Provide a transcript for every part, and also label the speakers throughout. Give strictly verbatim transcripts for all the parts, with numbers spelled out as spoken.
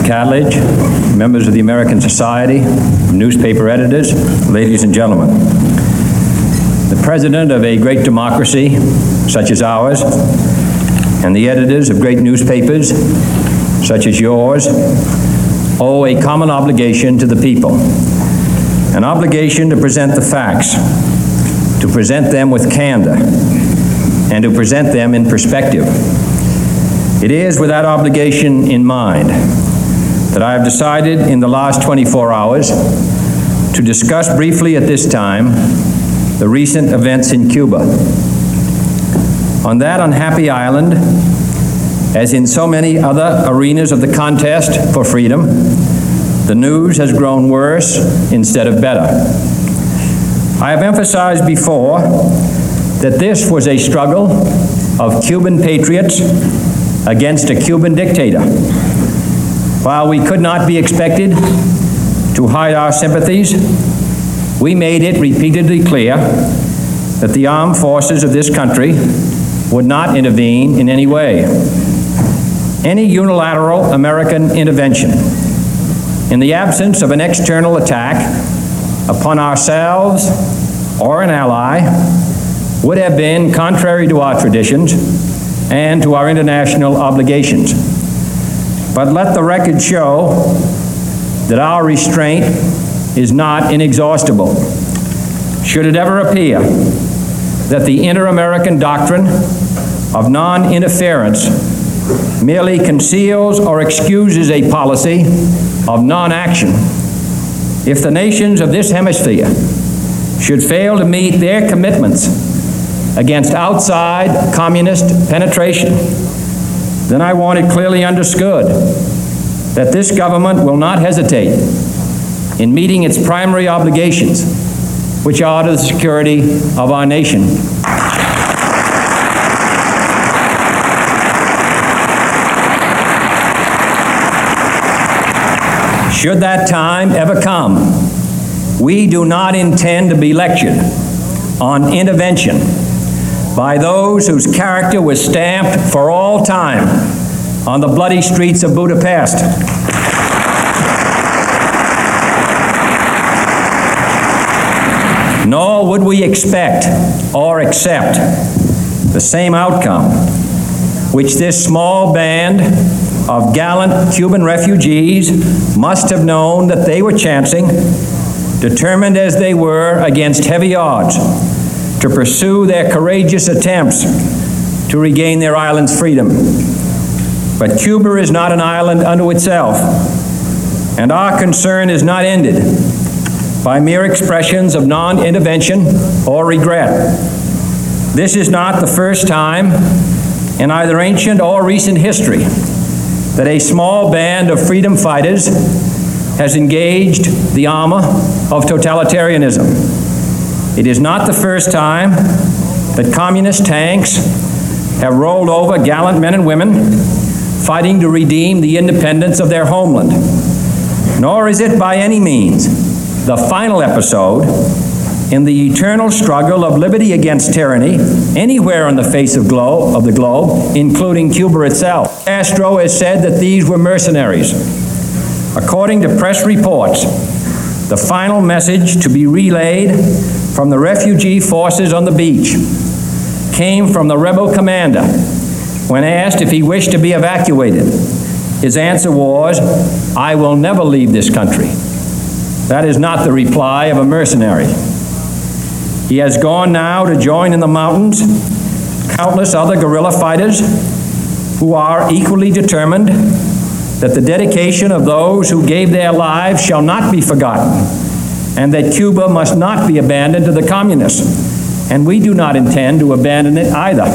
Speaker 1: Catledge, members of the American Society of Newspaper Editors, ladies and gentlemen. The president of a great democracy such as ours, and the editors of great newspapers such as yours, owe a common obligation to the people, an obligation to present the facts, to present them with candor, and to present them in perspective. It is with that obligation in mind that I have decided in the last twenty-four hours to discuss briefly at this time the recent events in Cuba. On that unhappy island, as in so many other arenas of the contest for freedom, the news has grown worse instead of better. I have emphasized before that this was a struggle of Cuban patriots against a Cuban dictator. While we could not be expected to hide our sympathies, we made it repeatedly clear that the armed forces of this country would not intervene in any way. Any unilateral American intervention, in the absence of an external attack upon ourselves or an ally, would have been contrary to our traditions and to our international obligations. But let the record show that our restraint is not inexhaustible. Should it ever appear that the inter-American doctrine of non-interference merely conceals or excuses a policy of non-action, if the nations of this hemisphere should fail to meet their commitments against outside communist penetration, then I want it clearly understood that this government will not hesitate in meeting its primary obligations, which are to the security of our nation. Should that time ever come, we do not intend to be lectured on intervention by those whose character was stamped for all time on the bloody streets of Budapest. Nor would we expect or accept the same outcome which this small band of gallant Cuban refugees must have known that they were chancing, determined as they were against heavy odds to pursue their courageous attempts to regain their island's freedom. But Cuba is not an island unto itself, and our concern is not ended by mere expressions of non-intervention or regret. This is not the first time in either ancient or recent history that a small band of freedom fighters has engaged the armor of totalitarianism. It is not the first time that communist tanks have rolled over gallant men and women fighting to redeem the independence of their homeland. Nor is it by any means the final episode in the eternal struggle of liberty against tyranny anywhere on the face of, globe, of the globe, including Cuba itself. Castro has said that these were mercenaries. According to press reports, the final message to be relayed from the refugee forces on the beach came from the rebel commander when asked if he wished to be evacuated. His answer was, "I will never leave this country." That is not the reply of a mercenary. He has gone now to join in the mountains countless other guerrilla fighters who are equally determined that the dedication of those who gave their lives shall not be forgotten, and that Cuba must not be abandoned to the communists, and we do not intend to abandon it either.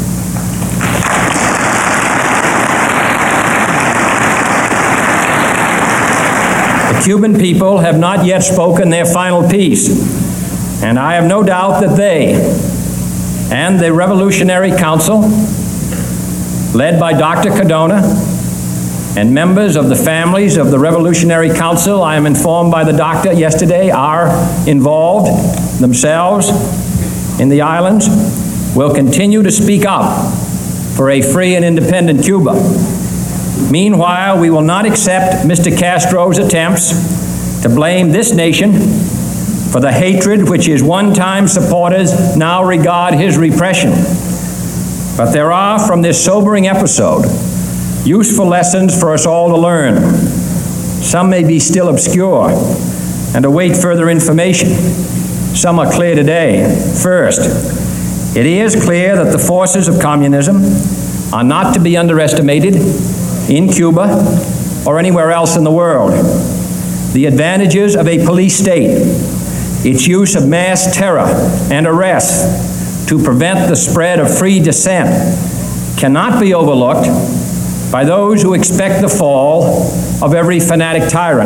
Speaker 1: The Cuban people have not yet spoken their final piece, and I have no doubt that they and the Revolutionary Council, led by Doctor Cardona, and members of the families of the Revolutionary Council, I am informed by the doctor yesterday, are involved themselves in the islands, will continue to speak up for a free and independent Cuba. Meanwhile, we will not accept Mister Castro's attempts to blame this nation for the hatred which his one-time supporters now regard his repression. But there are, from this sobering episode, useful lessons for us all to learn. Some may be still obscure and await further information. Some are clear today. First, it is clear that the forces of communism are not to be underestimated in Cuba or anywhere else in the world. The advantages of a police state, its use of mass terror and arrests to prevent the spread of free dissent, cannot be overlooked by those who expect the fall of every fanatic tyrant.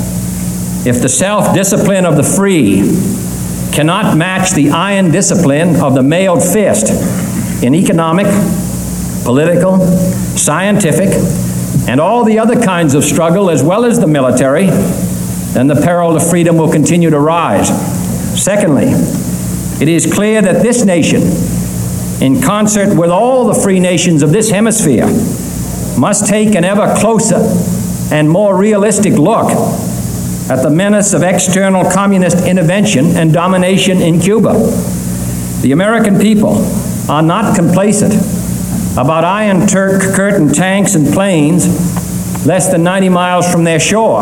Speaker 1: If the self-discipline of the free cannot match the iron discipline of the mailed fist in economic, political, scientific, and all the other kinds of struggle as well as the military, then the peril to freedom will continue to rise. Secondly, it is clear that this nation, in concert with all the free nations of this hemisphere, must take an ever closer and more realistic look at the menace of external communist intervention and domination in Cuba. The American people are not complacent about Iron Turk curtain tanks and planes less than ninety miles from their shore.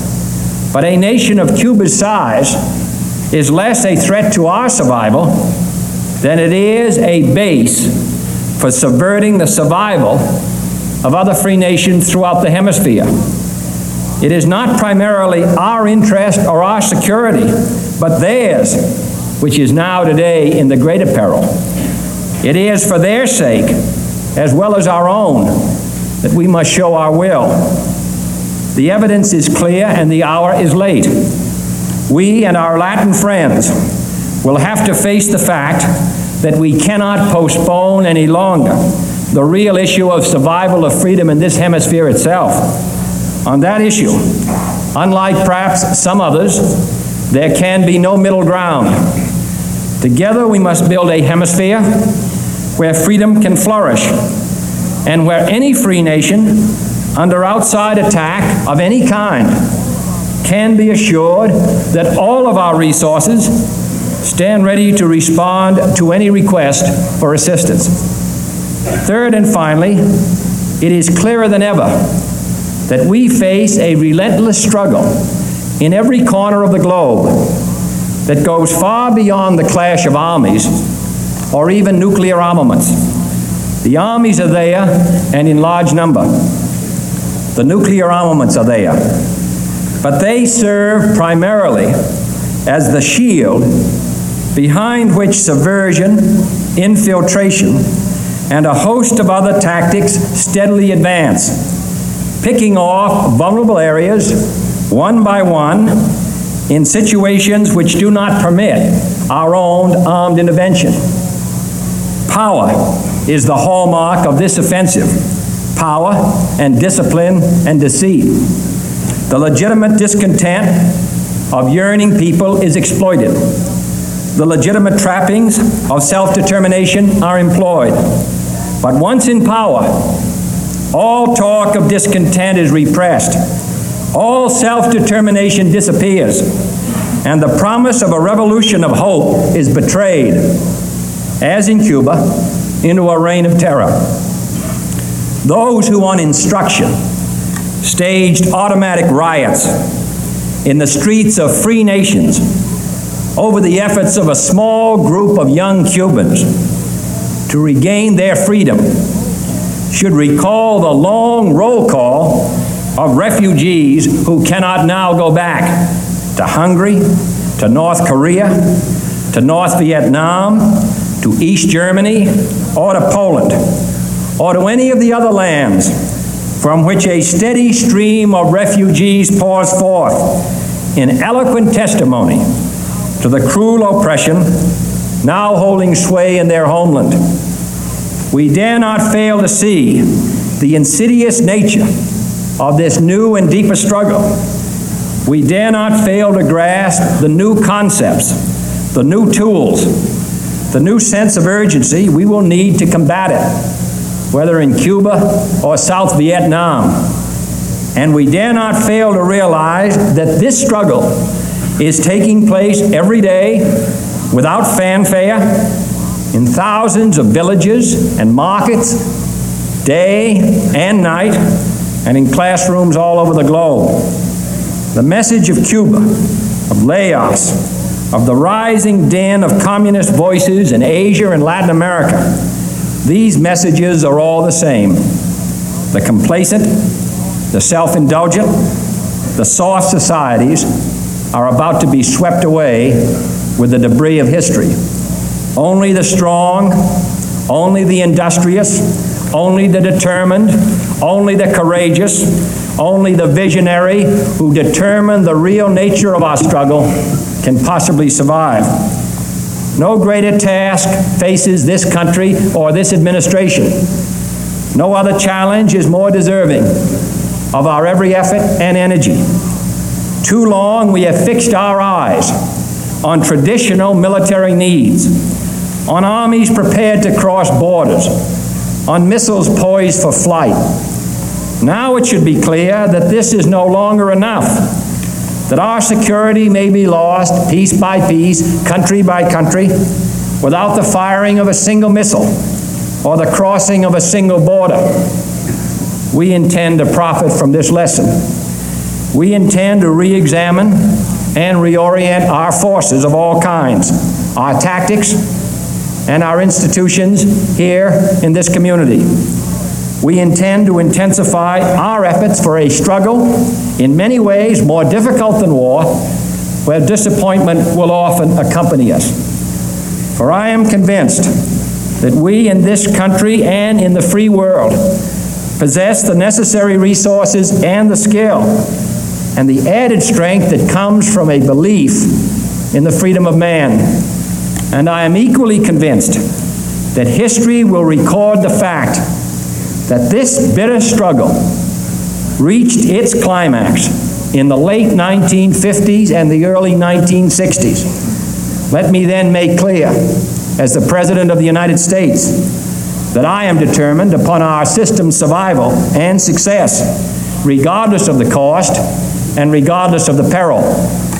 Speaker 1: But a nation of Cuba's size is less a threat to our survival than it is a base for subverting the survival of other free nations throughout the hemisphere. It is not primarily our interest or our security, but theirs, which is now today in the greater peril. It is for their sake, as well as our own, that we must show our will. The evidence is clear and the hour is late. We and our Latin friends will have to face the fact that we cannot postpone any longer the real issue of survival of freedom in this hemisphere itself. On that issue, unlike perhaps some others, there can be no middle ground. Together we must build a hemisphere where freedom can flourish and where any free nation under outside attack of any kind can be assured that all of our resources stand ready to respond to any request for assistance. Third and finally, it is clearer than ever that we face a relentless struggle in every corner of the globe that goes far beyond the clash of armies or even nuclear armaments. The armies are there and in large number. The nuclear armaments are there. But they serve primarily as the shield behind which subversion, infiltration, and a host of other tactics steadily advance, picking off vulnerable areas one by one in situations which do not permit our own armed intervention. Power is the hallmark of this offensive. Power and discipline and deceit. The legitimate discontent of yearning people is exploited. The legitimate trappings of self-determination are employed. But once in power, all talk of discontent is repressed. All self-determination disappears. And the promise of a revolution of hope is betrayed, as in Cuba, into a reign of terror. Those who on instruction staged automatic riots in the streets of free nations over the efforts of a small group of young Cubans to regain their freedom should recall the long roll call of refugees who cannot now go back to Hungary, to North Korea, to North Vietnam, to East Germany, or to Poland, or to any of the other lands from which a steady stream of refugees pours forth in eloquent testimony to the cruel oppression now holding sway in their homeland. We dare not fail to see the insidious nature of this new and deeper struggle. We dare not fail to grasp the new concepts, the new tools, the new sense of urgency we will need to combat it. whether in Cuba or South Vietnam. And we dare not fail to realize that this struggle is taking place every day without fanfare in thousands of villages and markets, day and night, and in classrooms all over the globe. The message of Cuba, of Laos, of the rising din of communist voices in Asia and Latin America, these messages are all the same. The complacent, the self-indulgent, the soft societies are about to be swept away with the debris of history. Only the strong, only the industrious, only the determined, only the courageous, only the visionary who determine the real nature of our struggle can possibly survive. No greater task faces this country or this administration. No other challenge is more deserving of our every effort and energy. Too long we have fixed our eyes on traditional military needs, on armies prepared to cross borders, on missiles poised for flight. Now it should be clear that this is no longer enough, that our security may be lost piece by piece, country by country, without the firing of a single missile or the crossing of a single border. We intend to profit from this lesson. We intend to re-examine and reorient our forces of all kinds, our tactics, and our institutions here in this community. We intend to intensify our efforts for a struggle, in many ways more difficult than war, where disappointment will often accompany us. For I am convinced that we in this country and in the free world possess the necessary resources and the skill and the added strength that comes from a belief in the freedom of man. And I am equally convinced that history will record the fact that this bitter struggle reached its climax in the late nineteen fifties and the early nineteen sixties. Let me then make clear, as the President of the United States, that I am determined upon our system's survival and success, regardless of the cost and regardless of the peril.